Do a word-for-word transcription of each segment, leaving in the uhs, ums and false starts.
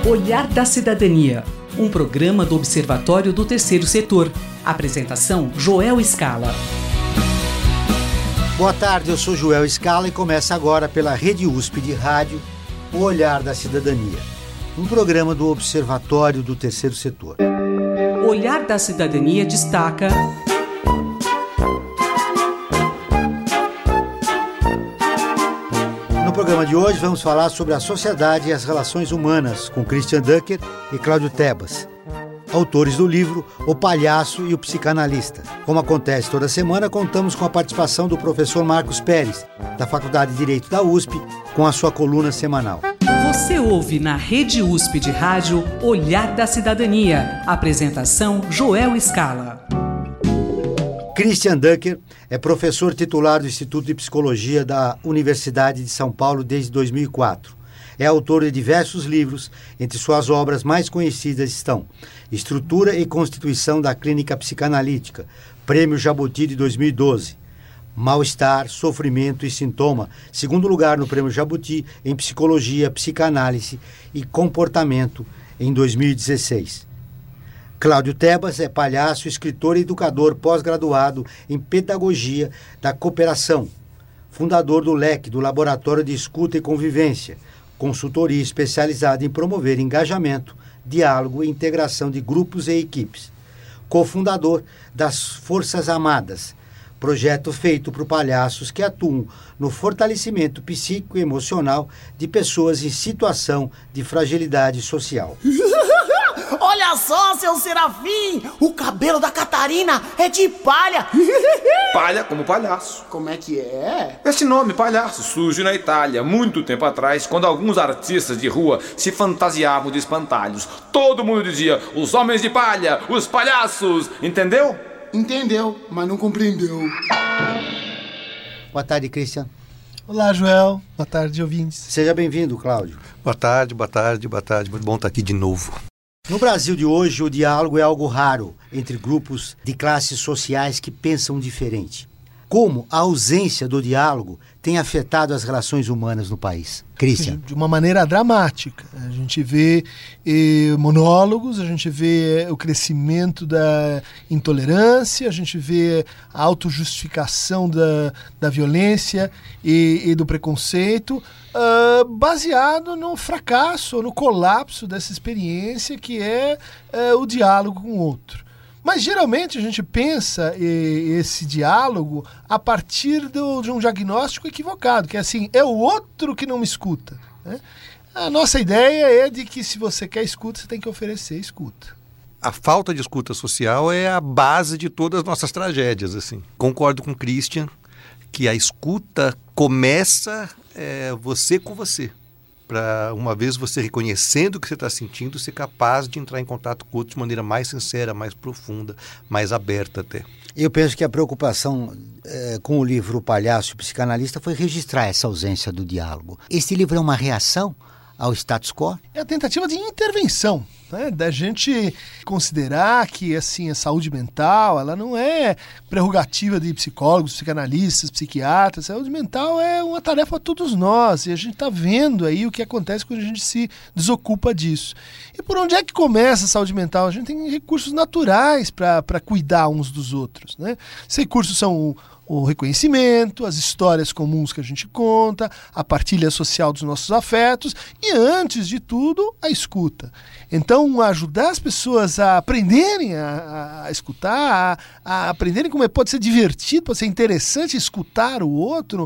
Olhar da Cidadania, um programa do Observatório do Terceiro Setor. Apresentação, Joel Scala. Boa tarde, eu sou Joel Scala e começa agora pela Rede U S P de Rádio, o Olhar da Cidadania, um programa do Observatório do Terceiro Setor. Olhar da Cidadania destaca... No programa de hoje vamos falar sobre a sociedade e as relações humanas com Christian Ducker e Cláudio Tebas, autores do livro O Palhaço e o Psicanalista. Como acontece toda semana, contamos com a participação do professor Marcos Pérez, da Faculdade de Direito da U S P, com a sua coluna semanal. Você ouve na Rede U S P de Rádio Olhar da Cidadania. Apresentação Joel Scala. Christian Ducker é professor titular do Instituto de Psicologia da Universidade de São Paulo desde dois mil e quatro. É autor de diversos livros, entre suas obras mais conhecidas estão Estrutura e Constituição da Clínica Psicanalítica, Prêmio Jabuti de dois mil e doze, Mal-Estar, Sofrimento e Sintoma, segundo lugar no Prêmio Jabuti em Psicologia, Psicanálise e Comportamento em dois mil e dezesseis. Cláudio Tebas é palhaço, escritor e educador pós-graduado em Pedagogia da Cooperação, fundador do L E C, do Laboratório de Escuta e Convivência, consultoria especializada em promover engajamento, diálogo e integração de grupos e equipes, cofundador das Forças Amadas, projeto feito por palhaços que atuam no fortalecimento psíquico e emocional de pessoas em situação de fragilidade social. Olha só, seu Serafim! O cabelo da Catarina é de palha! Palha como palhaço. Como é que é? Esse nome, palhaço, surgiu na Itália, muito tempo atrás, quando alguns artistas de rua se fantasiavam de espantalhos. Todo mundo dizia, os homens de palha, os palhaços, entendeu? Entendeu, mas não compreendeu. Boa tarde, Christian. Olá, Joel. Boa tarde, ouvintes. Seja bem-vindo, Cláudio. Boa tarde, boa tarde, boa tarde. Muito bom estar aqui de novo. No Brasil de hoje, o diálogo é algo raro entre grupos de classes sociais que pensam diferente. Como a ausência do diálogo tem afetado as relações humanas no país? Christian. De uma maneira dramática. A gente vê eh, monólogos, a gente vê o crescimento da intolerância, a gente vê a autojustificação da, da violência e, e do preconceito, uh, baseado no fracasso, no colapso dessa experiência que é uh, o diálogo com o outro. Mas geralmente a gente pensa eh, esse diálogo a partir do, de um diagnóstico equivocado, que é assim, é o outro que não me escuta, né? A nossa ideia é de que se você quer escuta, você tem que oferecer escuta. A falta de escuta social é a base de todas as nossas tragédias, assim. Concordo com o Christian que a escuta começa é, você com você. Para, uma vez você reconhecendo o que você está sentindo, ser capaz de entrar em contato com o outro de maneira mais sincera, mais profunda, mais aberta até. Eu penso que a preocupação eh, com o livro O Palhaço e o Psicanalista foi registrar essa ausência do diálogo. Esse livro é uma reação ao status quo? É a tentativa de intervenção, né? Da gente considerar que assim, a saúde mental ela não é prerrogativa de psicólogos, psicanalistas, psiquiatras. A saúde mental é uma tarefa para todos nós e a gente está vendo aí o que acontece quando a gente se desocupa disso. E por onde é que começa a saúde mental? A gente tem recursos naturais para cuidar uns dos outros, né? Esses recursos são o o reconhecimento, as histórias comuns que a gente conta, a partilha social dos nossos afetos e, antes de tudo, a escuta. Então, ajudar as pessoas a aprenderem a, a escutar, a, a aprenderem como é, pode ser divertido, pode ser interessante escutar o outro,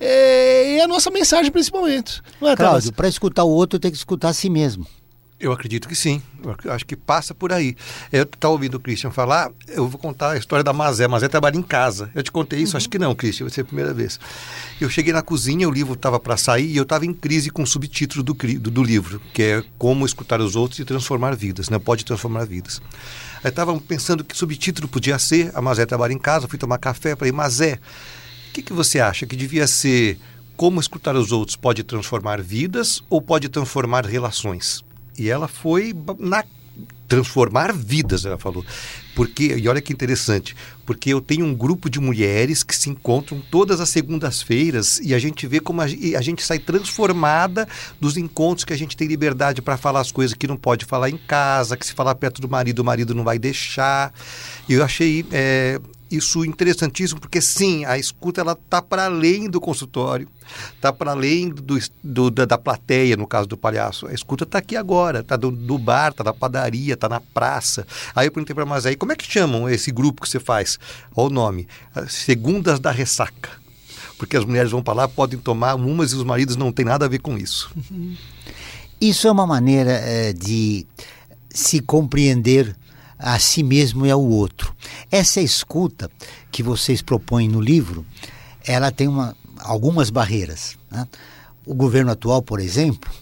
é, é a nossa mensagem principalmente. Não é, Cláudio, para escutar o outro tem que escutar a si mesmo. Eu acredito que sim, eu acho que passa por aí. Eu estava ouvindo o Christian falar, eu vou contar a história da Mazé. Mazé trabalha em casa. Eu te contei isso? Uhum. Acho que não, Christian, vai ser a primeira vez. Eu cheguei na cozinha, o livro estava para sair e eu estava em crise com o subtítulo do, do, do livro, que é Como Escutar os Outros e Transformar Vidas, né? Pode transformar vidas. Aí estava pensando que subtítulo podia ser, a Mazé trabalha em casa, fui tomar café, falei, Mazé, o que, que você acha que devia ser Como Escutar os Outros pode transformar vidas ou pode transformar relações? E ela foi na, transformar vidas, ela falou. Porque, e olha que interessante, porque eu tenho um grupo de mulheres que se encontram todas as segundas-feiras e a gente vê como a, a gente sai transformada dos encontros, que a gente tem liberdade para falar as coisas que não pode falar em casa, que se falar perto do marido, o marido não vai deixar. E eu achei é, isso interessantíssimo, porque sim, a escuta ela está para além do consultório, está para além do, do, da, da plateia, no caso do palhaço. A escuta está aqui agora, está do, do bar, está na padaria, está na praça. Aí eu perguntei para a Mazé, como é que chamam esse grupo que você faz? Olha o nome, Segundas da Ressaca. Porque as mulheres vão para lá, podem tomar umas e os maridos não têm nada a ver com isso. Isso é uma maneira é, de se compreender a si mesmo e ao outro. Essa escuta que vocês propõem no livro, ela tem uma, algumas barreiras, né? O governo atual, por exemplo,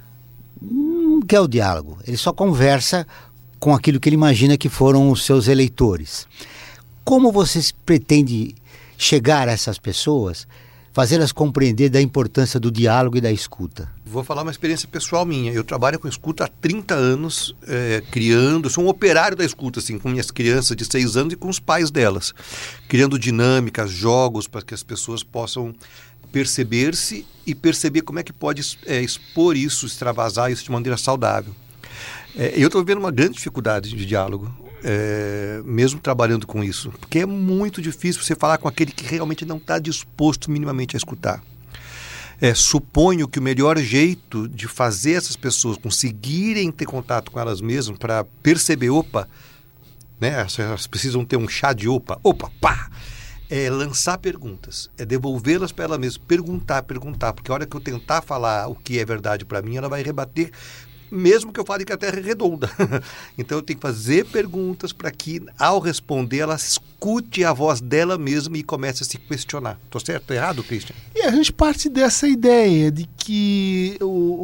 não quer o diálogo. Ele só conversa com aquilo que ele imagina que foram os seus eleitores. Como vocês pretendem chegar a essas pessoas, fazê-las compreender da importância do diálogo e da escuta? Vou falar uma experiência pessoal minha. Eu trabalho com escuta há trinta anos, é, criando, sou um operário da escuta, assim, com minhas crianças de seis anos e com os pais delas, criando dinâmicas, jogos para que as pessoas possam perceber-se e perceber como é que pode é, expor isso, extravasar isso de maneira saudável. É, eu estou vivendo uma grande dificuldade de diálogo, é, mesmo trabalhando com isso, porque é muito difícil você falar com aquele que realmente não está disposto minimamente a escutar. É, suponho que o melhor jeito de fazer essas pessoas conseguirem ter contato com elas mesmas para perceber, opa, né, elas precisam ter um chá de opa, opa, pá, é lançar perguntas, é devolvê-las para ela mesma, perguntar, perguntar, porque a hora que eu tentar falar o que é verdade para mim, ela vai rebater, mesmo que eu fale que a Terra é redonda. Então eu tenho que fazer perguntas para que, ao responder, ela escute a voz dela mesma e comece a se questionar. Estou certo? Estou errado, Christian? E a gente parte dessa ideia de que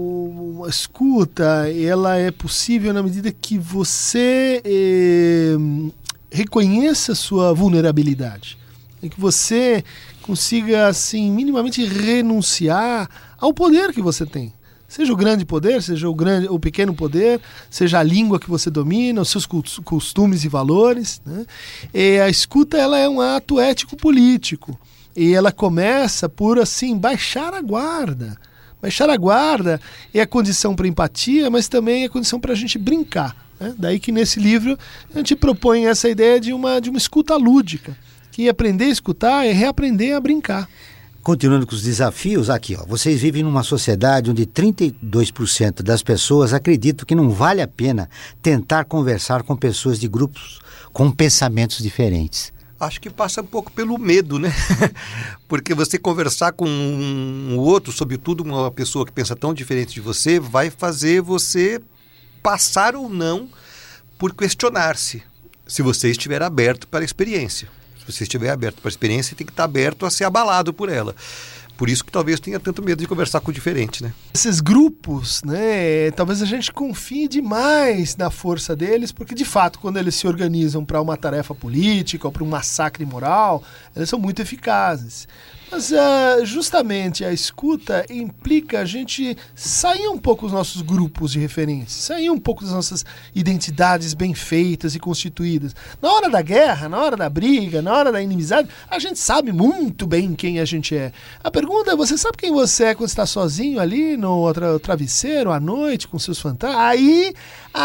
o, o, a escuta ela é possível na medida que você eh, reconheça a sua vulnerabilidade. E que você consiga, assim, minimamente renunciar ao poder que você tem. Seja o grande poder, seja o, grande, o pequeno poder, seja a língua que você domina, os seus costumes e valores, né? E a escuta ela é um ato ético-político. E ela começa por, assim, baixar a guarda. Baixar a guarda é a condição para empatia, mas também é a condição para a gente brincar, né? Daí que nesse livro a gente propõe essa ideia de uma, de uma escuta lúdica. Que aprender a escutar é reaprender a brincar. Continuando com os desafios, aqui, ó, vocês vivem numa sociedade onde trinta e dois por cento das pessoas acreditam que não vale a pena tentar conversar com pessoas de grupos com pensamentos diferentes. Acho que passa um pouco pelo medo, né? Porque você conversar com um outro, sobretudo uma pessoa que pensa tão diferente de você, vai fazer você passar ou não por questionar-se, se você estiver aberto para a experiência. Se você estiver aberto para a experiência, tem que estar aberto a ser abalado por ela. Por isso que talvez tenha tanto medo de conversar com o diferente, né? Esses grupos, né, talvez a gente confie demais na força deles, porque de fato, quando eles se organizam para uma tarefa política ou para um massacre moral, eles são muito eficazes. Mas uh, justamente a escuta implica a gente sair um pouco dos nossos grupos de referência, sair um pouco das nossas identidades bem feitas e constituídas. Na hora da guerra, na hora da briga, na hora da inimizade, a gente sabe muito bem quem a gente é. A pergunta é, você sabe quem você é quando está sozinho ali no tra- travesseiro, à noite, com seus fantasmas? Aí,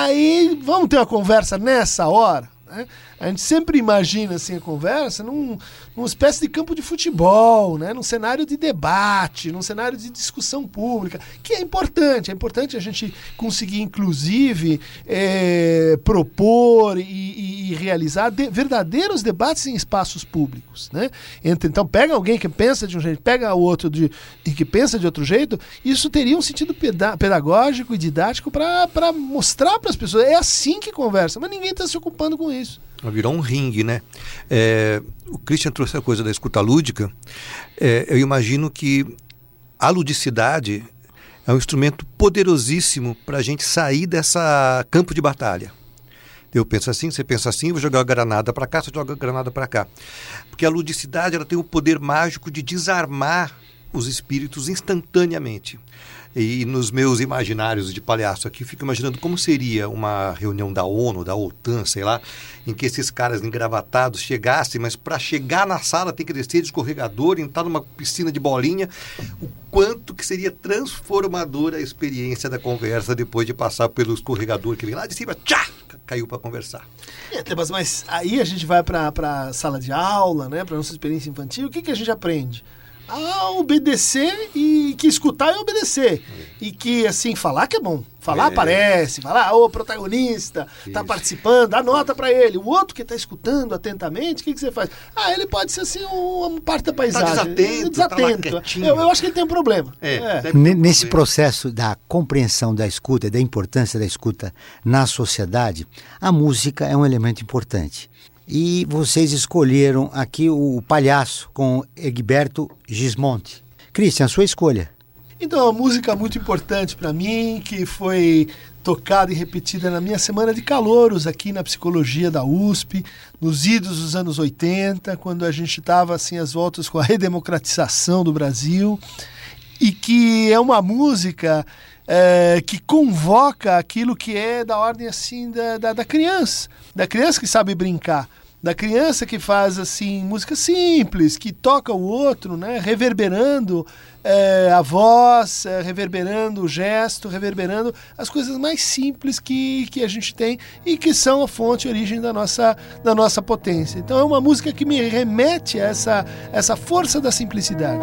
aí, vamos ter uma conversa nessa hora? Né? A gente sempre imagina assim, a conversa num, numa espécie de campo de futebol, né? Num cenário de debate, num cenário de discussão pública, que é importante. É importante a gente conseguir, inclusive, é, propor e, e, e realizar de, verdadeiros debates em espaços públicos. Né? Então, pega alguém que pensa de um jeito, pega o outro de, e que pensa de outro jeito, isso teria um sentido peda- pedagógico e didático para mostrar para as pessoas. É assim que conversa, mas ninguém está se ocupando com isso. Virou um ringue, né? É, o Christian trouxe a coisa da escuta lúdica. É, eu imagino que a ludicidade é um instrumento poderosíssimo para a gente sair dessa campo de batalha. Eu penso assim, você pensa assim, vou jogar a granada para cá, você joga a granada para cá. Porque a ludicidade ela tem o poder mágico de desarmar os espíritos instantaneamente. E nos meus imaginários de palhaço aqui, fico imaginando como seria uma reunião da ONU, da OTAN, sei lá, em que esses caras engravatados chegassem, mas para chegar na sala tem que descer de escorregador, entrar numa piscina de bolinha. O quanto que seria transformadora a experiência da conversa depois de passar pelo escorregador que vem lá de cima, tchá, caiu para conversar. É, mas, mas aí a gente vai para a sala de aula, né, para nossa experiência infantil, o que, que a gente aprende? A obedecer e que escutar é obedecer. E que, assim, falar que é bom. Falar é. aparece, falar, ô, protagonista, Isso. tá participando, dá nota pra ele. O outro que tá escutando atentamente, o que, que você faz? Ah, ele pode ser, assim, uma parte da paisagem. Tá desatento, desatento. Tá eu, eu acho que ele tem um problema. É, é. Nesse processo da compreensão da escuta, da importância da escuta na sociedade, a música é um elemento importante. E vocês escolheram aqui o Palhaço com Egberto Gismonti. Christian, a sua escolha. Então, uma música muito importante para mim, que foi tocada e repetida na minha semana de calouros aqui na Psicologia da U S P, nos idos dos anos oitenta, quando a gente estava assim às voltas com a redemocratização do Brasil, e que é uma música é, que convoca aquilo que é da ordem assim da, da, da criança, da criança que sabe brincar, da criança que faz assim música simples, que toca o outro, né, reverberando é, a voz, é, reverberando o gesto, reverberando as coisas mais simples que, que a gente tem e que são a fonte e origem da nossa, da nossa potência. Então é uma música que me remete a essa, essa força da simplicidade.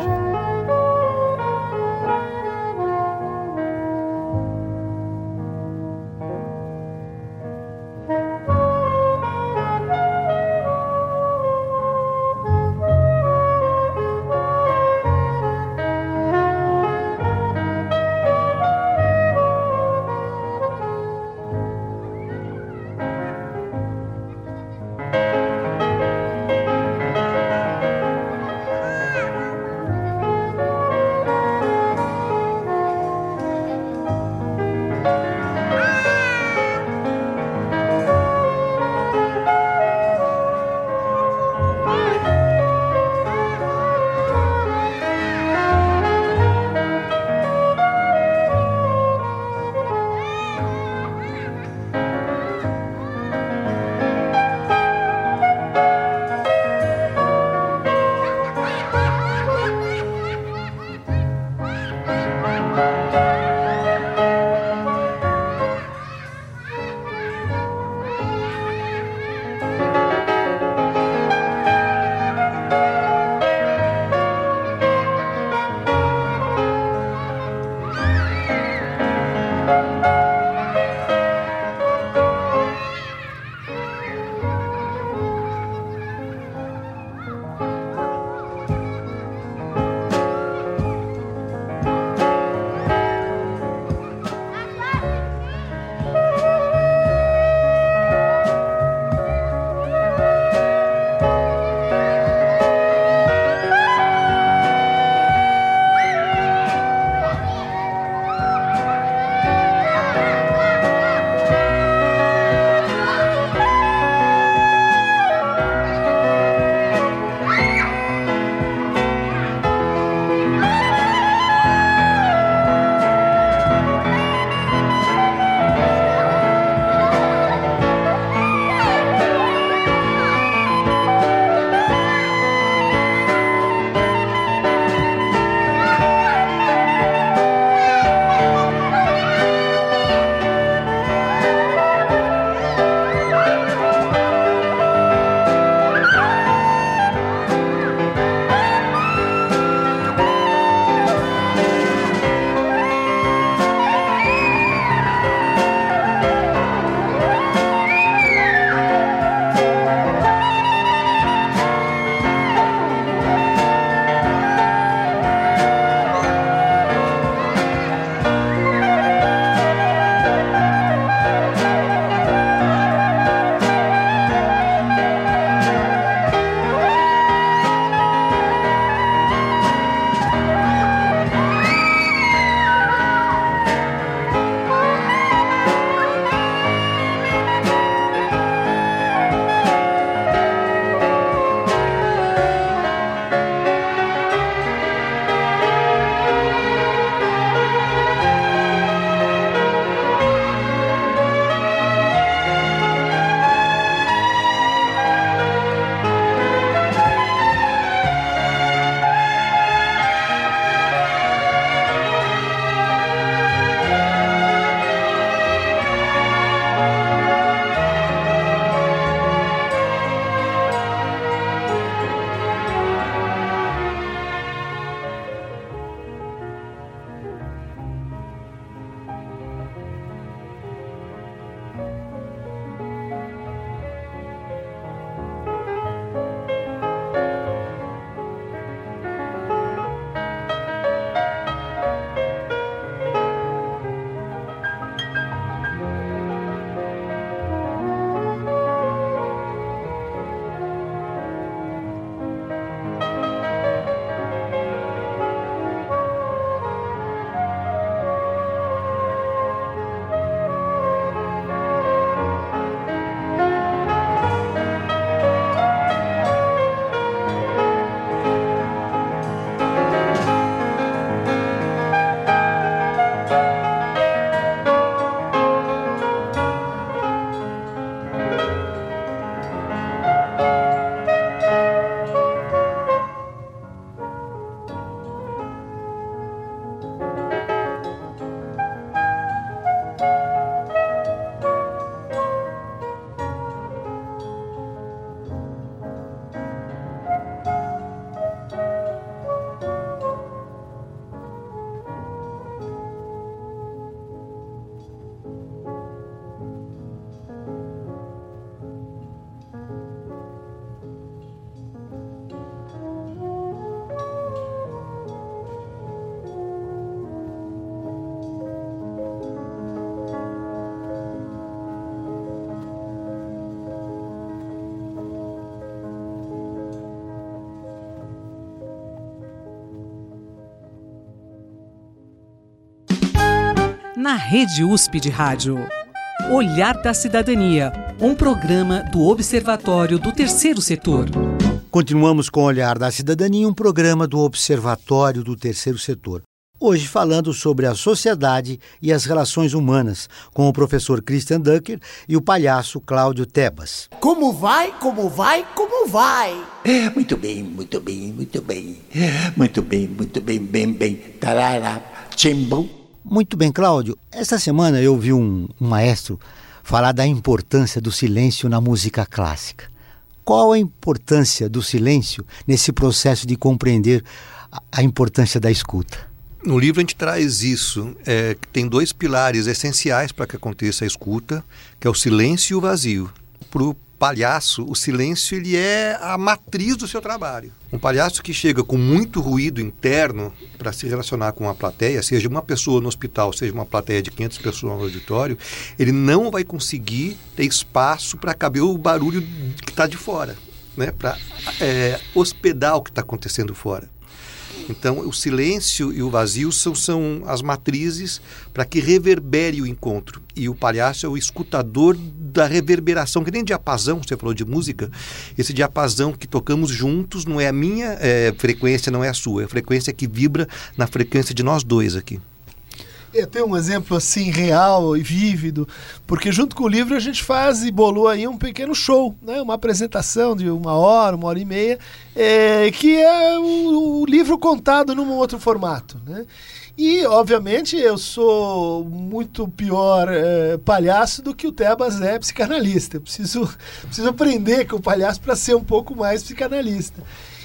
na Rede U S P de Rádio. Olhar da Cidadania, um programa do Observatório do Terceiro Setor. Continuamos com o Olhar da Cidadania, um programa do Observatório do Terceiro Setor. Hoje falando sobre a sociedade e as relações humanas, com o professor Christian Ducker e o palhaço Cláudio Tebas. Como vai, como vai, como vai? É, muito bem, muito bem, muito bem. Muito bem, muito bem, bem, bem. Tarará, tchimbo. Muito bem, Cláudio. Esta semana eu vi um, um maestro falar da importância do silêncio na música clássica. Qual a importância do silêncio nesse processo de compreender a, a importância da escuta? No livro a gente traz isso, é, que tem dois pilares essenciais para que aconteça a escuta, que é o silêncio e o vazio. Para o palhaço, o silêncio ele é a matriz do seu trabalho. Um palhaço que chega com muito ruído interno para se relacionar com a plateia, seja uma pessoa no hospital, seja uma plateia de quinhentas pessoas no auditório, ele não vai conseguir ter espaço para caber o barulho que está de fora, né? Para é, hospedar o que está acontecendo fora. Então, o silêncio e o vazio são, são as matrizes para que reverbere o encontro. E o palhaço é o escutador da reverberação, que nem diapasão, você falou de música, esse diapasão que tocamos juntos não é a minha é, frequência, não é a sua, é a frequência que vibra na frequência de nós dois aqui. Eu tenho um exemplo assim real e vívido, porque junto com o livro a gente faz e bolou aí um pequeno show, né? Uma apresentação de uma hora, uma hora e meia, é, que é o, o livro contado num outro formato, né? E, obviamente, eu sou muito pior é, palhaço do que o Tebas é psicanalista. Eu preciso, preciso aprender com o palhaço para ser um pouco mais psicanalista.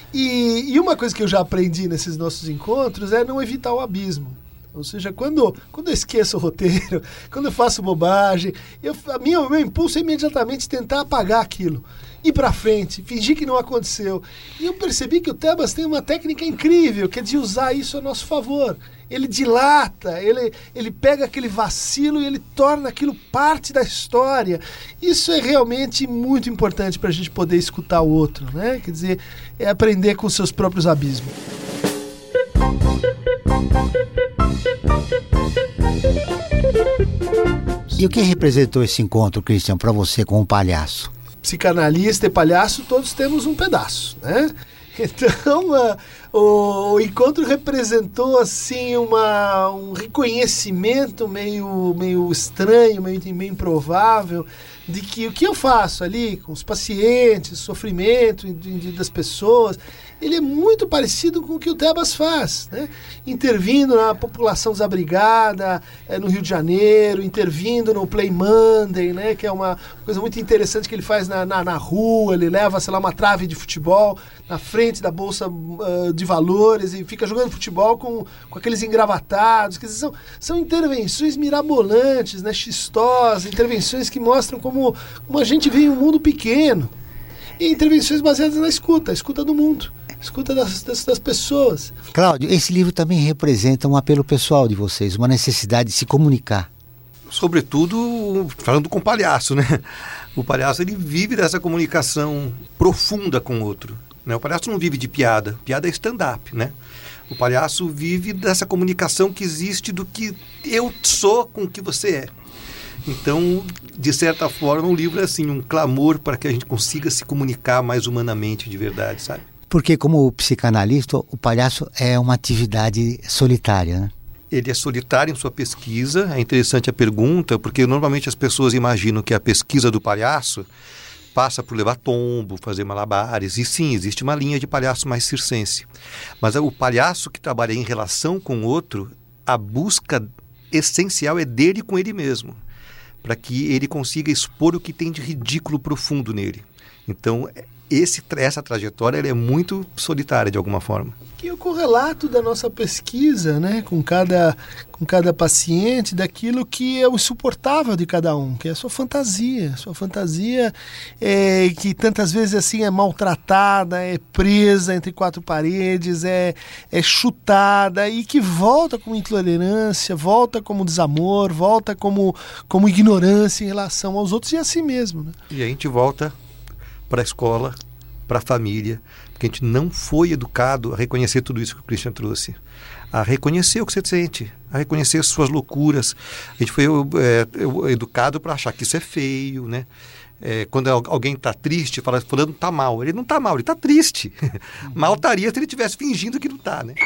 E, e uma coisa que eu já aprendi nesses nossos encontros é não evitar o abismo. Ou seja, quando, quando eu esqueço o roteiro, quando eu faço bobagem, eu, a minha, o meu impulso é imediatamente tentar apagar aquilo, ir para frente, fingir que não aconteceu. E eu percebi que o Tebas tem uma técnica incrível, que é de usar isso a nosso favor. Ele dilata, ele, ele pega aquele vacilo e ele torna aquilo parte da história. Isso é realmente muito importante para a gente poder escutar o outro, né? Quer dizer, é aprender com os seus próprios abismos. E o que representou esse encontro, Christian, para você com o palhaço? Psicanalista e palhaço, todos temos um pedaço, né? Então, uh, o, o encontro representou, assim, uma, um reconhecimento meio, meio estranho, meio, meio improvável, de que o que eu faço ali com os pacientes, sofrimento de, de, das pessoas, ele é muito parecido com o que o Tebas faz, né? Intervindo na população desabrigada, é, no Rio de Janeiro, intervindo no Play Monday, né? Que é uma coisa muito interessante que ele faz na, na, na rua, ele leva, sei lá, uma trave de futebol na frente da Bolsa uh, de Valores e fica jogando futebol com, com aqueles engravatados. Quer dizer, são, são intervenções mirabolantes, né? Xistosas, intervenções que mostram como, como a gente vê em um mundo pequeno. E intervenções baseadas na escuta, a escuta do mundo. Escuta das, das, das pessoas. Cláudio, esse livro também representa um apelo pessoal de vocês, uma necessidade de se comunicar. Sobretudo, falando com o palhaço, né? O palhaço, ele vive dessa comunicação profunda com o outro, né? O palhaço não vive de piada, piada é stand-up, né? O palhaço vive dessa comunicação que existe do que eu sou com o que você é. Então, de certa forma, um livro é assim, um clamor para que a gente consiga se comunicar mais humanamente de verdade, sabe? Porque, como psicanalista, o palhaço é uma atividade solitária, né? Ele é solitário em sua pesquisa. É interessante a pergunta, porque normalmente as pessoas imaginam que a pesquisa do palhaço passa por levar tombo, fazer malabares. E sim, existe uma linha de palhaço mais circense. Mas o palhaço que trabalha em relação com o outro, a busca essencial é dele com ele mesmo, para que ele consiga expor o que tem de ridículo profundo nele. Então, esse, essa trajetória ela é muito solitária, de alguma forma. Que é o correlato da nossa pesquisa, né, com cada, com cada paciente, daquilo que é o insuportável de cada um, que é a sua fantasia. Sua fantasia é, que tantas vezes assim é maltratada, é presa entre quatro paredes, é, é chutada e que volta como intolerância, volta como desamor, volta como, como ignorância em relação aos outros e a si mesmo, né? E a gente volta para a escola, para a família, porque a gente não foi educado a reconhecer tudo isso que o Christian trouxe. a reconhecer o que você sente, a reconhecer as suas loucuras. A gente foi é, educado para achar que isso é feio, né? É, quando alguém está triste, fala, fulano está mal. Ele não está mal, ele está triste. Uhum. Mal estaria se ele estivesse fingindo que não está, né?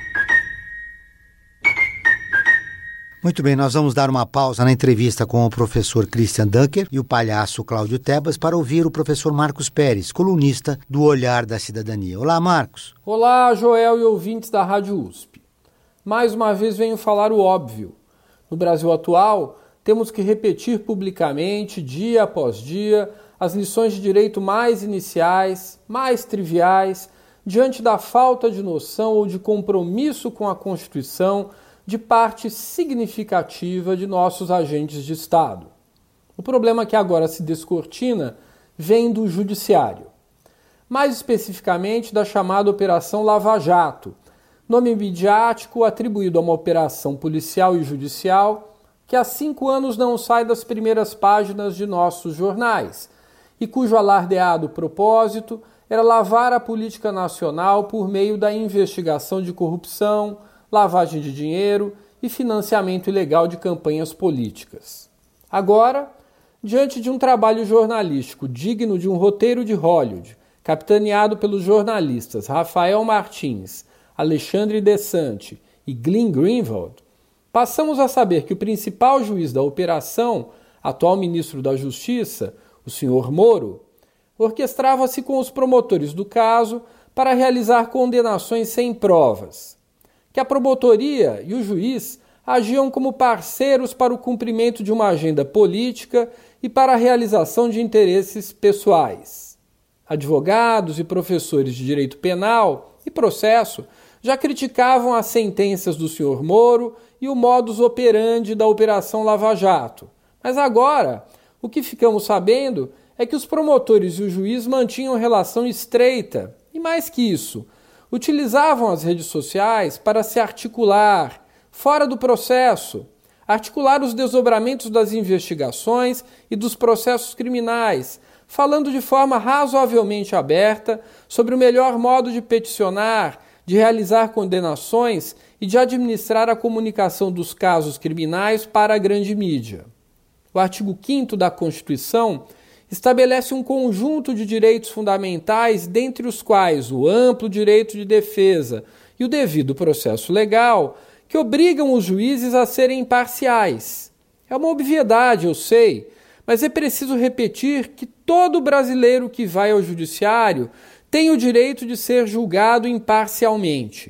Muito bem, nós vamos dar uma pausa na entrevista com o professor Christian Dunker e o palhaço Cláudio Tebas para ouvir o professor Marcos Pérez, colunista do Olhar da Cidadania. Olá, Marcos. Olá, Joel e ouvintes da Rádio U S P. Mais uma vez venho falar o óbvio. No Brasil atual, temos que repetir publicamente, dia após dia, as lições de direito mais iniciais, mais triviais, diante da falta de noção ou de compromisso com a Constituição de parte significativa de nossos agentes de Estado. O problema que agora se descortina vem do Judiciário. Mais especificamente da chamada Operação Lava Jato, nome midiático atribuído a uma operação policial e judicial que há cinco anos não sai das primeiras páginas de nossos jornais e cujo alardeado propósito era lavar a política nacional por meio da investigação de corrupção, lavagem de dinheiro e financiamento ilegal de campanhas políticas. Agora, diante de um trabalho jornalístico digno de um roteiro de Hollywood, capitaneado pelos jornalistas Rafael Martins, Alexandre Desante e Glenn Greenwald, passamos a saber que o principal juiz da operação, atual ministro da Justiça, o senhor Moro, orquestrava-se com os promotores do caso para realizar condenações sem provas, que a promotoria e o juiz agiam como parceiros para o cumprimento de uma agenda política e para a realização de interesses pessoais. Advogados e professores de direito penal e processo já criticavam as sentenças do senhor Moro e o modus operandi da Operação Lava Jato. Mas agora, o que ficamos sabendo é que os promotores e o juiz mantinham relação estreita e, mais que isso, utilizavam as redes sociais para se articular, fora do processo, articular os desdobramentos das investigações e dos processos criminais, falando de forma razoavelmente aberta sobre o melhor modo de peticionar, de realizar condenações e de administrar a comunicação dos casos criminais para a grande mídia. O artigo quinto da Constituição estabelece um conjunto de direitos fundamentais, dentre os quais o amplo direito de defesa e o devido processo legal, que obrigam os juízes a serem imparciais. É uma obviedade, eu sei, mas é preciso repetir que todo brasileiro que vai ao judiciário tem o direito de ser julgado imparcialmente.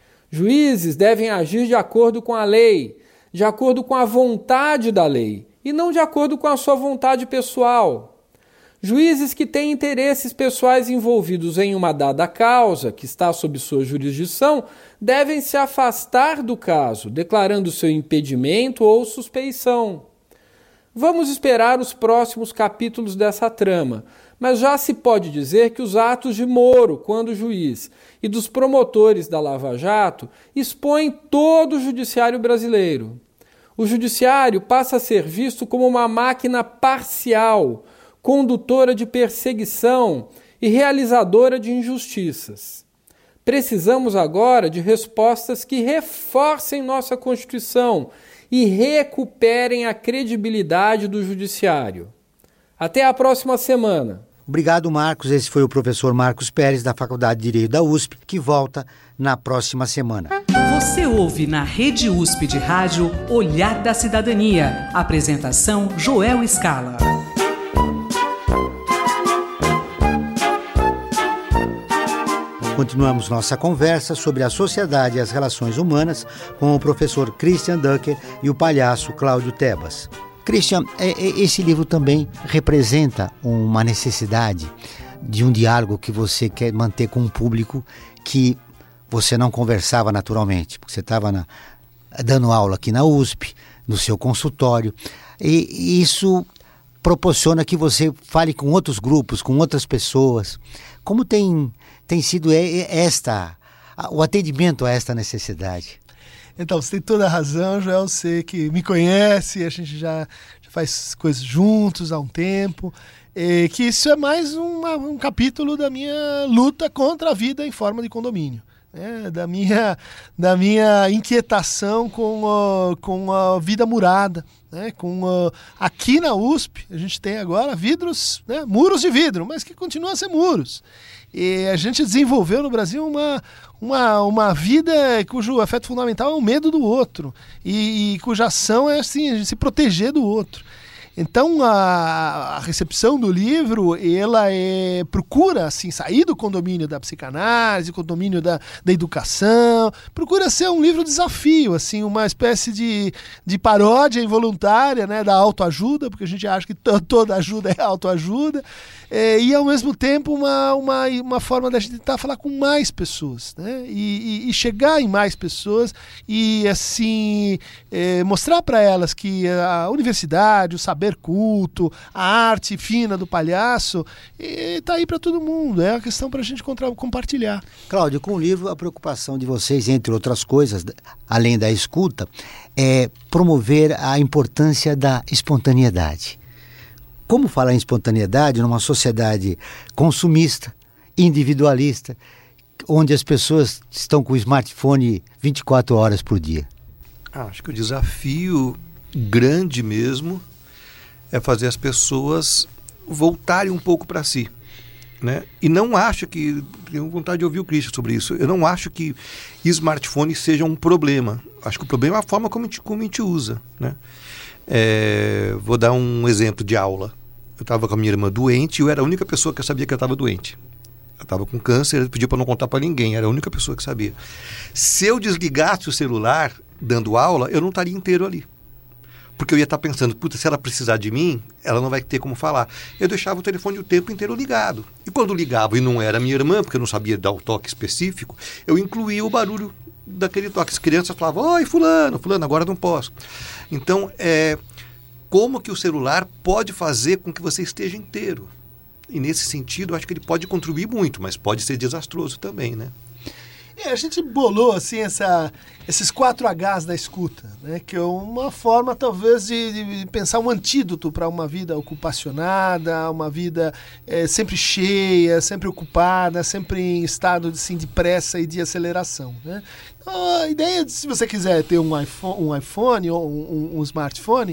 Juízes devem agir de acordo com a lei, de acordo com a vontade da lei, e não de acordo com a sua vontade pessoal. Juízes que têm interesses pessoais envolvidos em uma dada causa, que está sob sua jurisdição, devem se afastar do caso, declarando seu impedimento ou suspeição. Vamos esperar os próximos capítulos dessa trama, mas já se pode dizer que os atos de Moro, quando juiz, e dos promotores da Lava Jato expõem todo o judiciário brasileiro. O judiciário passa a ser visto como uma máquina parcial, condutora de perseguição e realizadora de injustiças. Precisamos agora de respostas que reforcem nossa Constituição e recuperem a credibilidade do judiciário. Até a próxima semana. Obrigado, Marcos. Esse foi o professor Marcos Pérez, da Faculdade de Direito da U S P, que volta na próxima semana. Você ouve na Rede U S P de Rádio Olhar da Cidadania. Apresentação Joel Scala. Continuamos nossa conversa sobre a sociedade e as relações humanas com o professor Christian Dunker e o palhaço Cláudio Tebas. Christian, esse livro também representa uma necessidade de um diálogo que você quer manter com um público que você não conversava naturalmente, porque você estava dando aula aqui na U S P, no seu consultório, e isso proporciona que você fale com outros grupos, com outras pessoas. Como tem, tem sido esta, o atendimento a esta necessidade? Então, você tem toda a razão, Joel, você que me conhece, a gente já, já faz coisas juntos há um tempo, e que isso é mais uma, um capítulo da minha luta contra a vida em forma de condomínio. né, da, minha, da minha inquietação com, uh, com a vida murada. Né, com, uh, aqui na U S P a gente tem agora vidros, né, muros de vidro, mas que continuam a ser muros. E a gente desenvolveu no Brasil uma, uma, uma vida cujo afeto fundamental é o medo do outro e, e cuja ação é assim, se proteger do outro. Então a, a recepção do livro, ela é, procura assim, sair do condomínio da psicanálise, condomínio da, da educação, procura ser um livro desafio, assim, uma espécie de, de paródia involuntária, né, da autoajuda, porque a gente acha que to, toda ajuda é autoajuda, é, e ao mesmo tempo uma, uma, uma forma da gente tentar falar com mais pessoas, né, e, e, e chegar em mais pessoas e assim é, mostrar para elas que a universidade, o saber culto, a arte fina do palhaço, está aí para todo mundo. É uma questão para a gente compartilhar. Cláudio, com o livro, a preocupação de vocês, entre outras coisas, além da escuta, é promover a importância da espontaneidade. Como falar em espontaneidade numa sociedade consumista, individualista, onde as pessoas estão com o smartphone vinte e quatro horas por dia? Ah, acho que o desafio grande mesmo é fazer as pessoas voltarem um pouco para si, né? E não acho que, tenho vontade de ouvir o Christian sobre isso, eu não acho que smartphone seja um problema. Acho que o problema é a forma como a gente, como a gente usa, né? É, vou dar um exemplo de aula. Eu estava com a minha irmã doente e eu era a única pessoa que sabia que eu estava doente. Eu estava com câncer, ele pediu para não contar para ninguém, era a única pessoa que sabia. Se eu desligasse o celular dando aula, eu não estaria inteiro ali. Porque eu ia estar pensando, puta, se ela precisar de mim, ela não vai ter como falar. Eu deixava o telefone o tempo inteiro ligado. E quando ligava e não era minha irmã, porque eu não sabia dar o toque específico, eu incluía o barulho daquele toque. As crianças falavam, oi, fulano, fulano, agora não posso. Então, é, como que o celular pode fazer com que você esteja inteiro? E nesse sentido, eu acho que ele pode contribuir muito, mas pode ser desastroso também, né? É, a gente bolou assim, essa, esses quatro H's da escuta, né? Que é uma forma talvez de, de pensar um antídoto para uma vida ocupacionada, uma vida é, sempre cheia, sempre ocupada, sempre em estado assim, de pressa e de aceleração, né? Então, a ideia, de, se você quiser ter um iPhone, um iPhone ou um, um smartphone,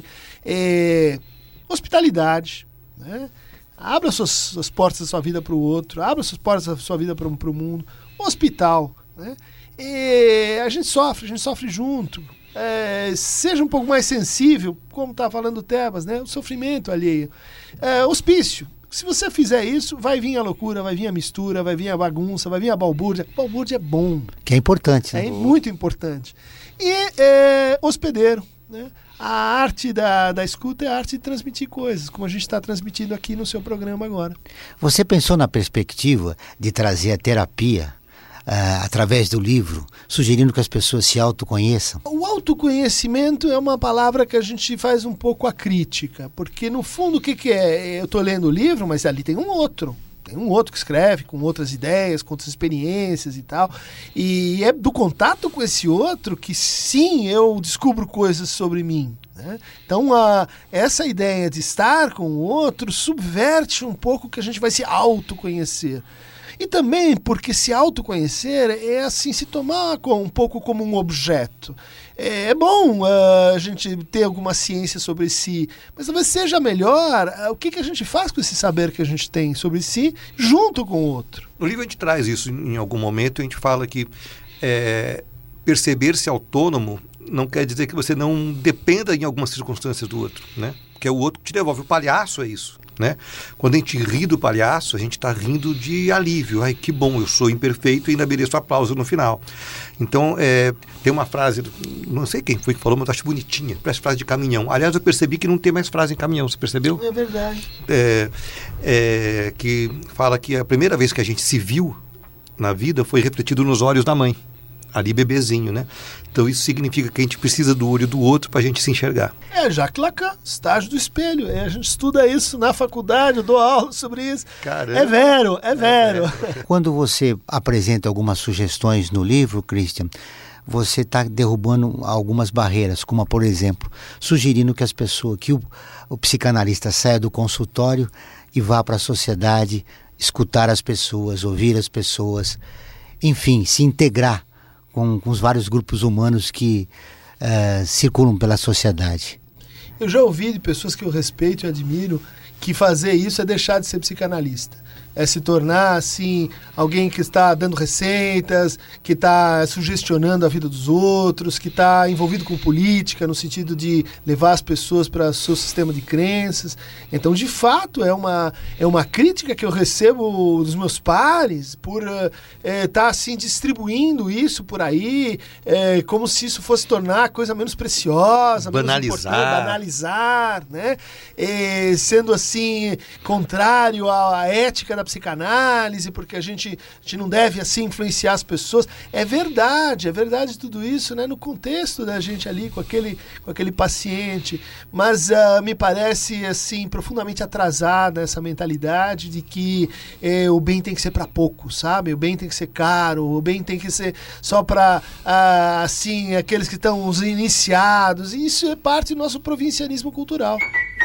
é hospitalidade, né? Abra suas, suas portas da sua vida para o outro, abra suas portas da sua vida para o mundo. Hospital, né? E a gente sofre, a gente sofre junto. É, seja um pouco mais sensível, como está falando o Tebas, né? O sofrimento alheio. É, hospício. Se você fizer isso, vai vir a loucura, vai vir a mistura, vai vir a bagunça, vai vir a balbúrdia. Balbúrdia é bom. Que é importante, né? É muito importante. E é, hospedeiro, né? A arte da, da escuta é a arte de transmitir coisas, como a gente está transmitindo aqui no seu programa agora. Você pensou na perspectiva de trazer a terapia uh, através do livro, sugerindo que as pessoas se autoconheçam? O autoconhecimento é uma palavra que a gente faz um pouco a crítica, porque no fundo o que, que é? Eu estou lendo o livro, mas ali tem um outro. Tem um outro que escreve com outras ideias, com outras experiências e tal. E é do contato com esse outro que, sim, eu descubro coisas sobre mim, né? Então, a, essa ideia de estar com o outro subverte um pouco que a gente vai se autoconhecer. E também porque se autoconhecer é assim, se tomar com, um pouco como um objeto. É, é bom uh, a gente ter alguma ciência sobre si, mas talvez seja melhor uh, o que, que a gente faz com esse saber que a gente tem sobre si junto com o outro. No livro a gente traz isso em algum momento, a gente fala que é, perceber-se autônomo não quer dizer que você não dependa em algumas circunstâncias do outro, né? Porque é o outro que te devolve. O palhaço é isso, né? Quando a gente ri do palhaço, a gente está rindo de alívio. Ai, que bom, eu sou imperfeito e ainda mereço aplauso no final. Então, é, tem uma frase, não sei quem foi que falou, mas acho bonitinha, parece frase de caminhão. Aliás, eu percebi que não tem mais frase em caminhão, você percebeu? É verdade. É, é, que fala que a primeira vez que a gente se viu na vida foi refletido nos olhos da mãe. Ali bebezinho, né? Então isso significa que a gente precisa do olho do outro para a gente se enxergar. É, Jacques Lacan, estágio do espelho. É, a gente estuda isso na faculdade, eu dou aula sobre isso. Caramba. É vero, é vero. É, é. Quando você apresenta algumas sugestões no livro, Christian, você está derrubando algumas barreiras, como por exemplo, sugerindo que as pessoas, que o, o psicanalista saia do consultório e vá para a sociedade, escutar as pessoas, ouvir as pessoas, enfim, se integrar com, com os vários grupos humanos que uh, circulam pela sociedade. Eu já ouvi de pessoas que eu respeito e admiro que fazer isso é deixar de ser psicanalista. É se tornar, assim, alguém que está dando receitas, que está sugestionando a vida dos outros, que está envolvido com política, no sentido de levar as pessoas para o seu sistema de crenças. Então, de fato, é uma, é uma crítica que eu recebo dos meus pares por estar, é, tá, assim, distribuindo isso por aí, é, como se isso fosse tornar a coisa menos preciosa, banalizar, menos importante, banalizar, né? É, sendo, assim, contrário à, à ética da psicanálise, porque a gente, a gente não deve assim influenciar as pessoas. É verdade, é verdade tudo isso, né, no contexto da gente ali com aquele, com aquele paciente, mas uh, me parece assim profundamente atrasada essa mentalidade de que eh, o bem tem que ser para poucos, sabe? O bem tem que ser caro, o bem tem que ser só para uh, assim aqueles que estão os iniciados, e isso é parte do nosso provincianismo cultural.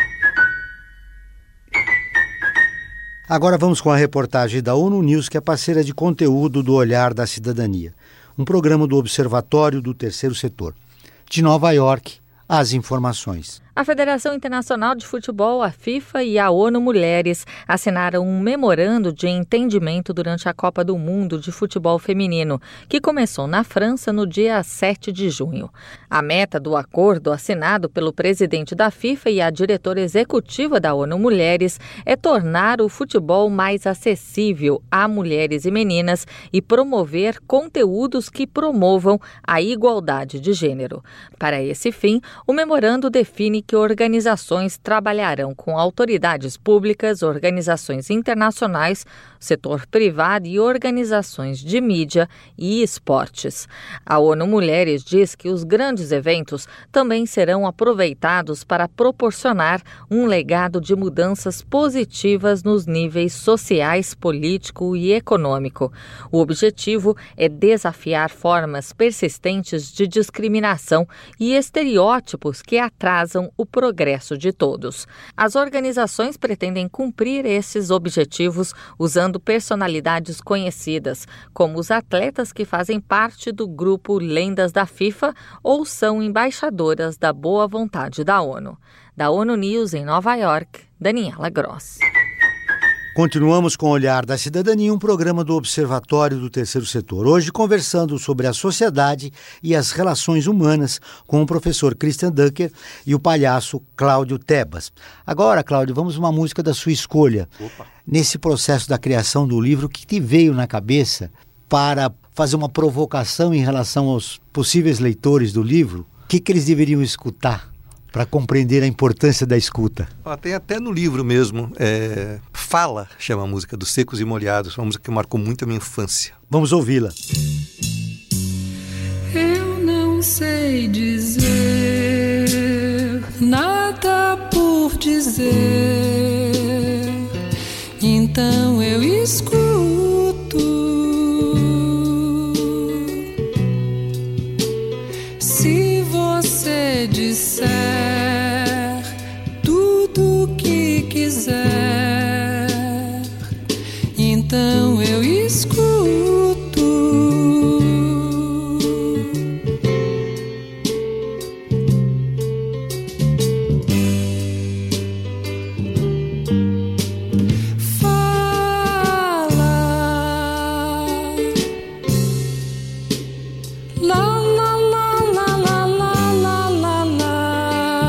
Agora vamos com a reportagem da ONU News, que é parceira de conteúdo do Olhar da Cidadania, um programa do Observatório do Terceiro Setor. De Nova York, as informações. A Federação Internacional de Futebol, a FIFA, e a ONU Mulheres assinaram um memorando de entendimento durante a Copa do Mundo de Futebol Feminino, que começou na França no dia sete de junho. A meta do acordo, assinado pelo presidente da FIFA e a diretora executiva da ONU Mulheres, é tornar o futebol mais acessível a mulheres e meninas e promover conteúdos que promovam a igualdade de gênero. Para esse fim, o memorando define que organizações trabalharão com autoridades públicas, organizações internacionais, setor privado e organizações de mídia e esportes. A ONU Mulheres diz que os grandes eventos também serão aproveitados para proporcionar um legado de mudanças positivas nos níveis sociais, político e econômico. O objetivo é desafiar formas persistentes de discriminação e estereótipos que atrasam o progresso de todos. As organizações pretendem cumprir esses objetivos usando personalidades conhecidas, como os atletas que fazem parte do grupo Lendas da FIFA ou são embaixadoras da boa vontade da ONU. Da ONU News em Nova York, Daniela Gross. Continuamos com o Olhar da Cidadania, um programa do Observatório do Terceiro Setor. Hoje conversando sobre a sociedade e as relações humanas com o professor Christian Ducker e o palhaço Cláudio Tebas. Agora, Cláudio, vamos uma música da sua escolha. Opa. Nesse processo da criação do livro, o que te veio na cabeça para fazer uma provocação em relação aos possíveis leitores do livro? O que, que eles deveriam escutar para compreender a importância da escuta? Ah, tem até no livro mesmo. É... Fala, chama a música, dos Secos e Molhados. Uma música que marcou muito a minha infância. Vamos ouvi-la. Eu não sei dizer nada por dizer, então eu escuto. Se você disser tudo que quiser, então eu escuto. Fala, la la la la la la la la la.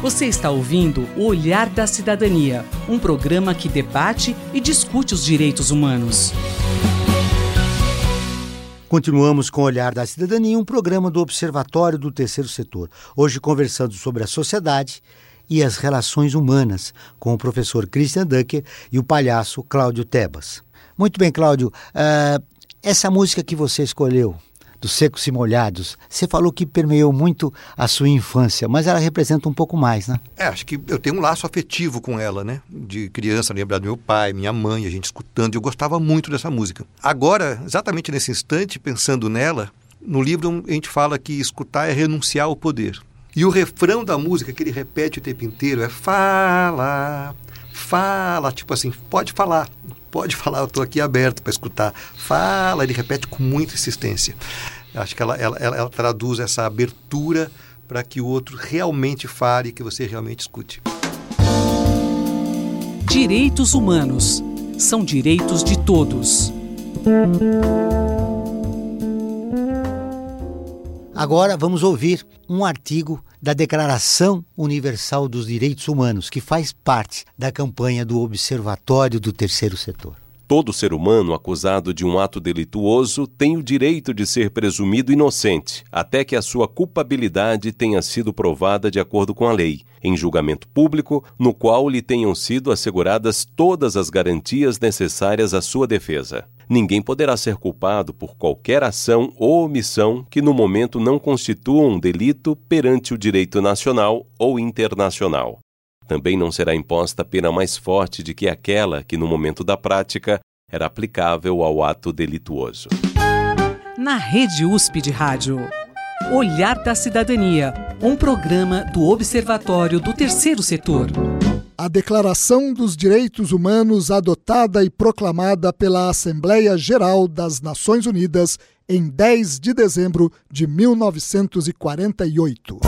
Você está ouvindo O Olhar da Cidadania, um programa que debate e discute os direitos humanos. Continuamos com o Olhar da Cidadania, um programa do Observatório do Terceiro Setor. Hoje conversando sobre a sociedade e as relações humanas com o professor Christian Ducker e o palhaço Cláudio Tebas. Muito bem, Cláudio, uh, essa música que você escolheu, dos Secos e Molhados, você falou que permeou muito a sua infância, mas ela representa um pouco mais, né? É, acho que eu tenho um laço afetivo com ela, né? De criança, lembrar do meu pai, minha mãe, a gente escutando, eu gostava muito dessa música. Agora, exatamente nesse instante, pensando nela, no livro a gente fala que escutar é renunciar ao poder. E o refrão da música que ele repete o tempo inteiro é fala, fala, tipo assim, pode falar. Pode falar, eu estou aqui aberto para escutar. Fala, ele repete com muita insistência. Acho que ela, ela, ela, ela traduz essa abertura para que o outro realmente fale e que você realmente escute. Direitos humanos são direitos de todos. Agora vamos ouvir um artigo da Declaração Universal dos Direitos Humanos, que faz parte da campanha do Observatório do Terceiro Setor. Todo ser humano acusado de um ato delituoso tem o direito de ser presumido inocente, até que a sua culpabilidade tenha sido provada de acordo com a lei, em julgamento público, no qual lhe tenham sido asseguradas todas as garantias necessárias à sua defesa. Ninguém poderá ser culpado por qualquer ação ou omissão que no momento não constitua um delito perante o direito nacional ou internacional. Também não será imposta pena mais forte de que aquela que no momento da prática era aplicável ao ato delituoso. Na Rede U S P de Rádio, Olhar da Cidadania, um programa do Observatório do Terceiro Setor. A Declaração dos Direitos Humanos adotada e proclamada pela Assembleia Geral das Nações Unidas em dez de dezembro de mil novecentos e quarenta e oito.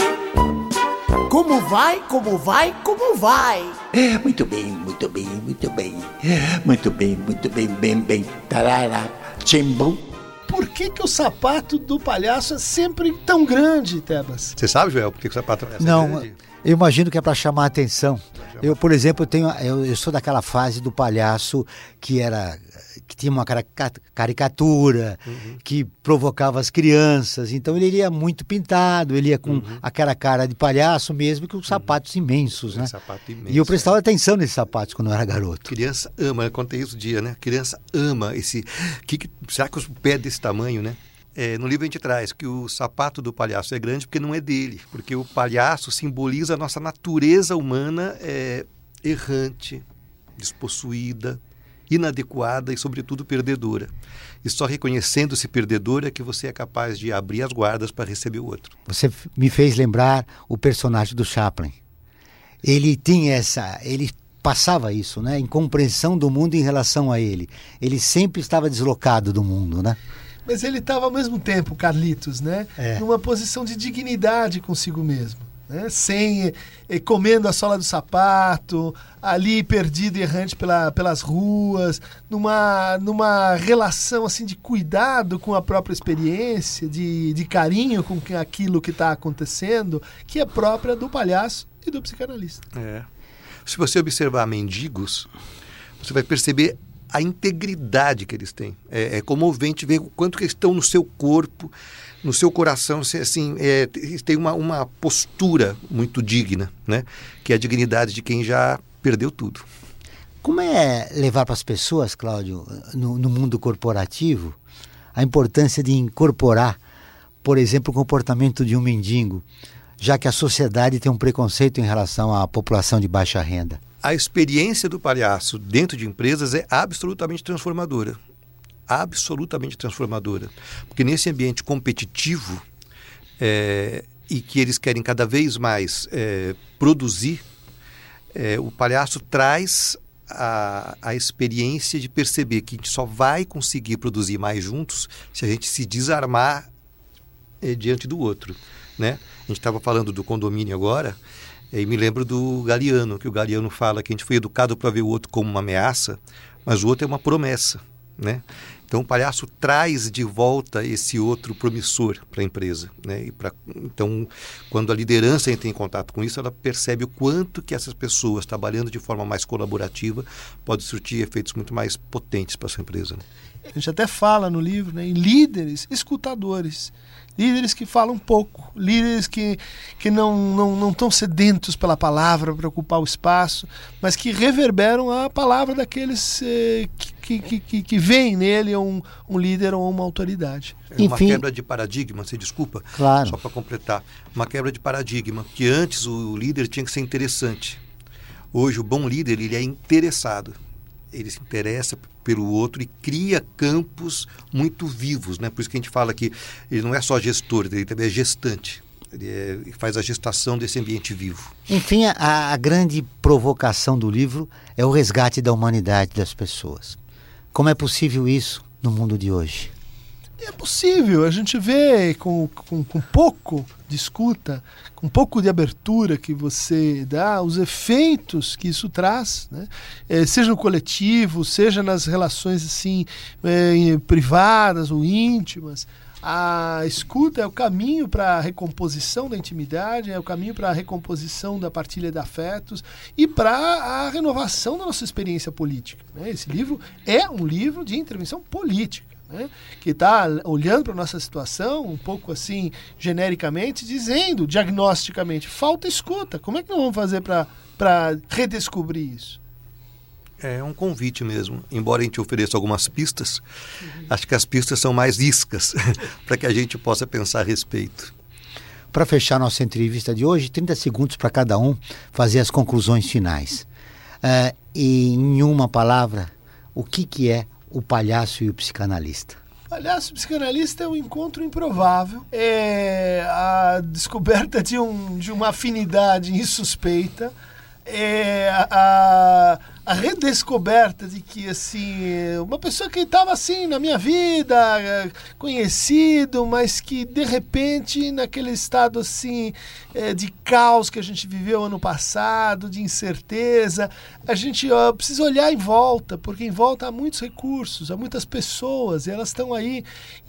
Como vai, como vai, como vai? É, muito bem, muito bem, muito bem. Muito bem, muito bem, bem, bem. Tarara, tchimbum. Por que que o sapato do palhaço é sempre tão grande, Tebas? Você sabe, Joel, por que, que o sapato é sempre Não, grande? Eu imagino que é para chamar a atenção. Eu, por exemplo, eu, tenho, eu, eu sou daquela fase do palhaço que era que tinha uma caricatura, uhum. que provocava as crianças. Então ele ia muito pintado, ele ia com uhum. aquela cara de palhaço mesmo, com sapatos uhum. imensos, né? Sapato imenso, e eu prestava é. atenção nesses sapatos quando eu era garoto. Criança ama, eu contei isso um dia, né? Criança ama esse... Que, que, será que o pé é desse tamanho, né? É, no livro a gente traz que o sapato do palhaço é grande porque não é dele, porque o palhaço simboliza a nossa natureza humana é, errante, despossuída, inadequada e, sobretudo, perdedora. E só reconhecendo-se perdedora é que você é capaz de abrir as guardas para receber o outro. Você me fez lembrar o personagem do Chaplin. Ele tinha essa... Ele passava isso, né? Incompreensão do mundo em relação a ele. Ele sempre estava deslocado do mundo, né? Mas ele estava ao mesmo tempo, Carlitos, né? É. Numa posição de dignidade consigo mesmo, né? Sem, eh, comendo a sola do sapato, ali perdido e errante pela, pelas ruas, numa, numa relação assim de cuidado com a própria experiência, de, de carinho com aquilo que está acontecendo, que é própria do palhaço e do psicanalista. É. Se você observar mendigos, você vai perceber a integridade que eles têm. É, é comovente ver o quanto que eles estão no seu corpo, no seu coração, assim, é, tem uma, uma postura muito digna, né? Que é a dignidade de quem já perdeu tudo. Como é levar para as pessoas, Cláudio, no, no mundo corporativo, a importância de incorporar, por exemplo, o comportamento de um mendigo, já que a sociedade tem um preconceito em relação à população de baixa renda? A experiência do palhaço dentro de empresas é absolutamente transformadora. Absolutamente transformadora. Porque nesse ambiente competitivo, é, e que eles querem cada vez mais é, produzir, é, o palhaço traz a, a experiência de perceber que a gente só vai conseguir produzir mais juntos se a gente se desarmar é, diante do outro, né? A gente estava falando do condomínio agora, e me lembro do Galeano, que o Galeano fala que a gente foi educado para ver o outro como uma ameaça, mas o outro é uma promessa, né? Então o palhaço traz de volta esse outro promissor para a empresa, né? E pra, então, quando a liderança entra em contato com isso, ela percebe o quanto que essas pessoas, trabalhando de forma mais colaborativa, podem surtir efeitos muito mais potentes para a sua empresa, né? A gente até fala no livro, né, em líderes escutadores. Líderes que falam pouco, líderes que, que não não não estão sedentos pela palavra para ocupar o espaço, mas que reverberam a palavra daqueles eh, que, que, que, que veem nele um, um líder ou uma autoridade. É uma Enfim, quebra de paradigma, você desculpa, claro. Só para completar, uma quebra de paradigma, que antes o líder tinha que ser interessante. Hoje o bom líder, ele é interessado. Ele se interessa pelo outro e cria campos muito vivos, né? Por isso que a gente fala que ele não é só gestor, ele também é gestante. Ele é, faz a gestação desse ambiente vivo. Enfim, a, a grande provocação do livro é o resgate da humanidade das pessoas. Como é possível isso no mundo de hoje? É possível, a gente vê com, com, com pouco de escuta, com pouco de abertura que você dá, os efeitos que isso traz, né? É, seja no coletivo, seja nas relações assim, é, privadas ou íntimas. A escuta é o caminho para a recomposição da intimidade, é o caminho para a recomposição da partilha de afetos e para a renovação da nossa experiência política, né? Esse livro é um livro de intervenção política, né, que está olhando para a nossa situação um pouco assim, genericamente, dizendo, diagnosticamente, falta escuta. Como é que nós vamos fazer para redescobrir isso? É um convite mesmo. Embora a gente ofereça algumas pistas, uhum. acho que as pistas são mais iscas para que a gente possa pensar a respeito. Para fechar nossa entrevista de hoje, trinta segundos para cada um fazer as conclusões finais. Uh, e em uma palavra, o que, que é o palhaço e o psicanalista? O palhaço e o psicanalista é um encontro improvável, é a descoberta de, um, de uma afinidade insuspeita, é a, a redescoberta de que assim, uma pessoa que estava assim na minha vida, conhecido, mas que de repente naquele estado assim de caos que a gente viveu ano passado, de incerteza, a gente ó, precisa olhar em volta, porque em volta há muitos recursos, há muitas pessoas, e elas estão aí,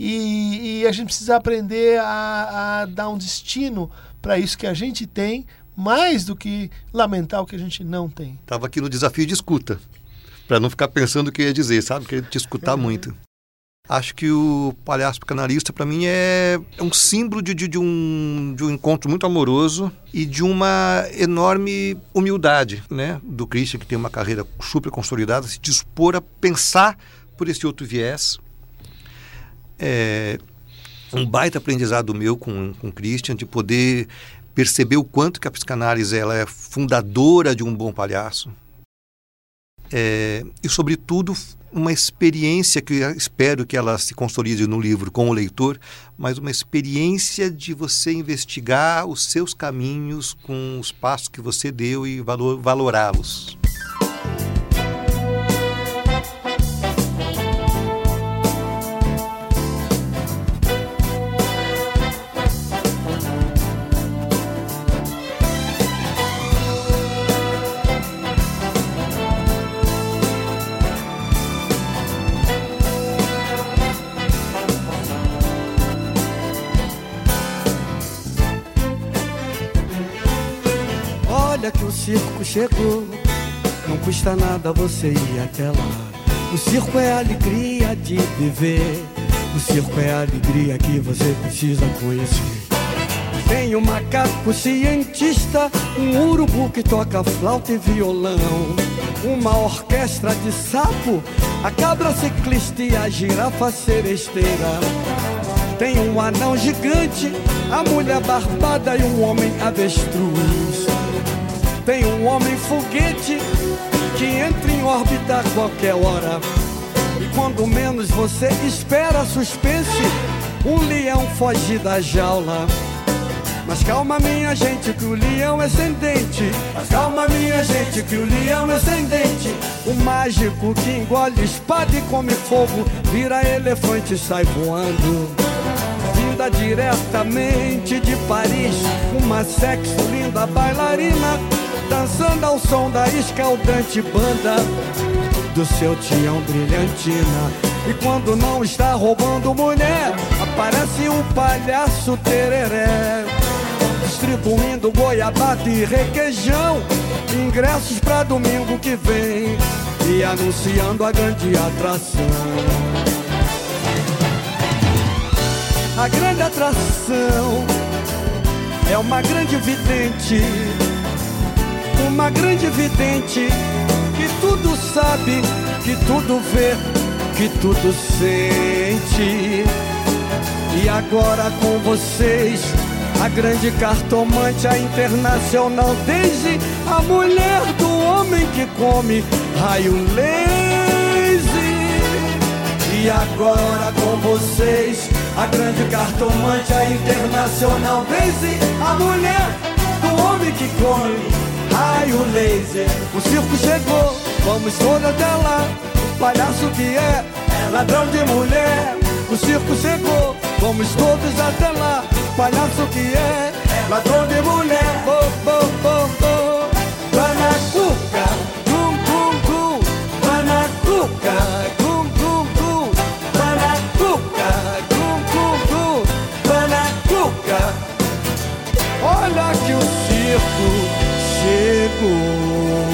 e, e a gente precisa aprender a, a dar um destino para isso que a gente tem, mais do que lamentar o que a gente não tem. Estava aqui no desafio de escuta, para não ficar pensando o que eu ia dizer, sabe? Queria te escutar uhum. muito. Acho que o palhaço psicanalista, para mim, é, é um símbolo de, de, de, um, de um encontro muito amoroso e de uma enorme humildade, né? Do Christian, que tem uma carreira super consolidada, se dispor a pensar por esse outro viés. É um baita aprendizado meu com, com o Christian, de poder perceber o quanto que a psicanálise ela é fundadora de um bom palhaço. É, e, sobretudo, uma experiência que eu espero que ela se consolide no livro com o leitor, mas uma experiência de você investigar os seus caminhos com os passos que você deu e valor, valorá-los. Que o circo chegou, não custa nada você ir até lá. O circo é a alegria de viver, o circo é a alegria que você precisa conhecer. Tem um macaco cientista, um urubu que toca flauta e violão, uma orquestra de sapo, a cabra ciclista e a girafa seresteira. Tem um anão gigante, a mulher barbada e um homem avestruz. Tem um homem foguete que entra em órbita a qualquer hora. E quando menos você espera, suspense, um leão foge da jaula. Mas calma minha gente que o leão é sem dente. Mas calma minha gente que o leão é sem dente. O mágico que engole espada e come fogo, vira elefante e sai voando. Vinda diretamente de Paris, uma sexy linda bailarina, dançando ao som da escaldante banda do seu Tião Brilhantina. E quando não está roubando mulher, aparece o palhaço tereré, distribuindo goiabada e requeijão, ingressos pra domingo que vem e anunciando a grande atração. A grande atração é uma grande vidente, uma grande vidente que tudo sabe, que tudo vê, que tudo sente. E agora com vocês, a grande cartomante, a internacional Daisy, a mulher do homem que come raio laser. E agora com vocês, a grande cartomante, a internacional Daisy, a mulher do homem que come raio laser. O circo chegou, vamos todos até lá. O palhaço que é, é ladrão de mulher. O circo chegou, vamos todos até lá. O palhaço que é, é ladrão de mulher. Oh, oh, oh, oh. Panacuca, cum, cum, cum. Panacuca, cum, cum, cum. Panacuca, cum, cum, cum. Panacuca. Olha que o circo chegou.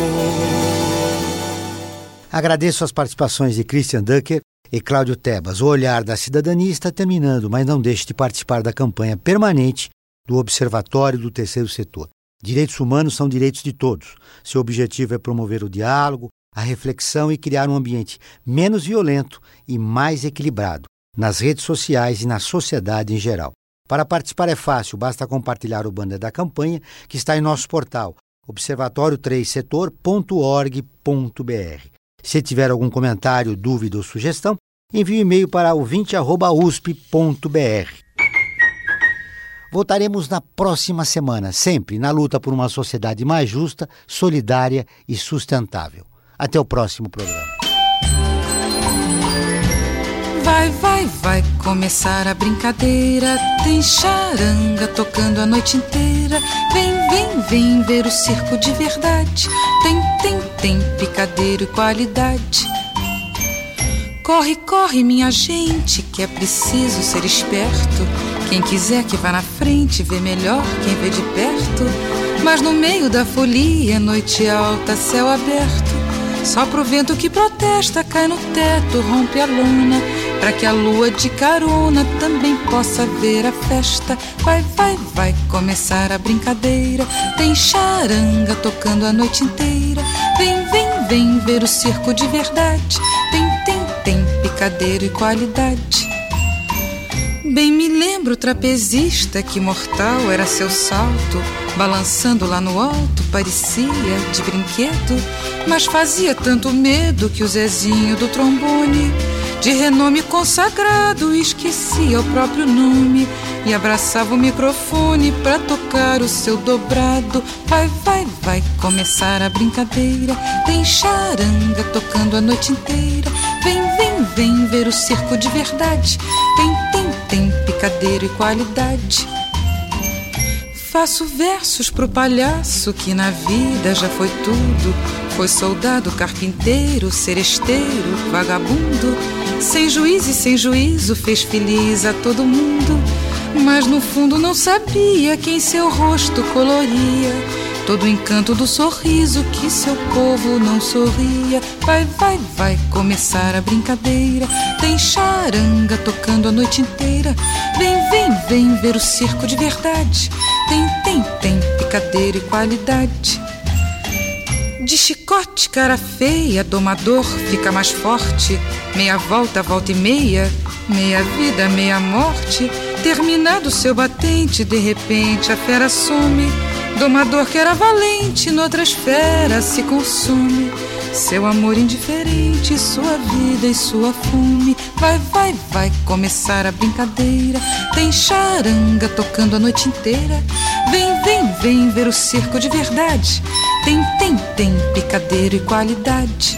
Agradeço as participações de Christian Ducker e Cláudio Tebas. O Olhar da Cidadania está terminando, mas não deixe de participar da campanha permanente do Observatório do Terceiro Setor. Direitos humanos são direitos de todos. Seu objetivo é promover o diálogo, a reflexão e criar um ambiente menos violento e mais equilibrado nas redes sociais e na sociedade em geral. Para participar é fácil, basta compartilhar o banner da campanha que está em nosso portal observatório três setor ponto org ponto br. Se tiver algum comentário, dúvida ou sugestão, envie um e-mail para ouvinte arroba usp ponto br. Voltaremos na próxima semana, sempre na luta por uma sociedade mais justa, solidária e sustentável. Até o próximo programa. Vai, vai, vai começar a brincadeira. Tem charanga tocando a noite inteira. Vem, vem, vem ver o circo de verdade. Tem, tem, tem picadeiro e qualidade. Corre, corre, minha gente, que é preciso ser esperto. Quem quiser que vá na frente, vê melhor quem vê de perto. Mas no meio da folia, noite alta, céu aberto, sopra o vento que protesta, cai no teto, rompe a lona, pra que a lua de carona também possa ver a festa. Vai, vai, vai começar a brincadeira. Tem charanga tocando a noite inteira. Vem, vem, vem ver o circo de verdade. Tem, tem, tem picadeiro e qualidade. Bem me lembro o trapezista, que mortal era seu salto, balançando lá no alto, parecia de brinquedo, mas fazia tanto medo que o Zezinho do trombone, de renome consagrado, esquecia o próprio nome e abraçava o microfone pra tocar o seu dobrado. Vai, vai, vai começar a brincadeira. Tem charanga tocando a noite inteira. Vem, vem, vem ver o circo de verdade. Tem, tem, tem picadeiro e qualidade. Faço versos pro palhaço que na vida já foi tudo. Foi soldado, carpinteiro, seresteiro, vagabundo. Sem juiz e sem juízo fez feliz a todo mundo. Mas no fundo não sabia quem seu rosto coloria todo o encanto do sorriso que seu povo não sorria. Vai, vai, vai começar a brincadeira. Tem charanga tocando a noite inteira. Vem, vem, vem ver o circo de verdade. Tem, tem, tem picadeiro e qualidade. De chicote, cara feia, domador fica mais forte. Meia volta, volta e meia, meia vida, meia morte. Terminado seu batente, de repente a fera some. Domador que era valente, noutras feras se consume. Seu amor indiferente, sua vida e sua fome. Vai, vai, vai começar a brincadeira. Tem charanga tocando a noite inteira. Vem, vem, vem ver o circo de verdade. Tem, tem, tem picadeiro e qualidade.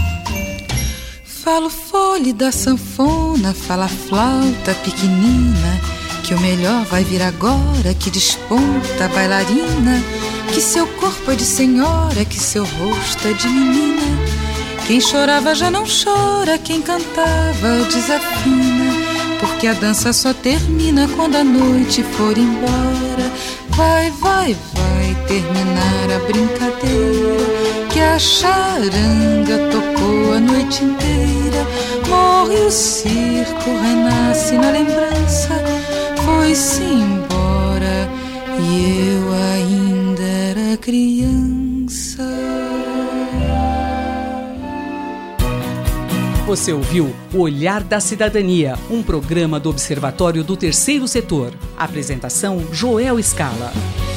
Fala o fole da sanfona, fala a flauta pequenina, que o melhor vai vir agora, que desponta a bailarina, que seu corpo é de senhora, que seu rosto é de menina, Quem chorava já não chora, quem cantava desafina, porque a dança só termina quando a noite for embora. Vai, vai, vai terminar a brincadeira, que a charanga tocou a noite inteira. Morre o circo, renasce na lembrança, foi-se embora e eu ainda era criança. Você ouviu O Olhar da Cidadania, um programa do Observatório do Terceiro Setor. Apresentação: Joel Scala.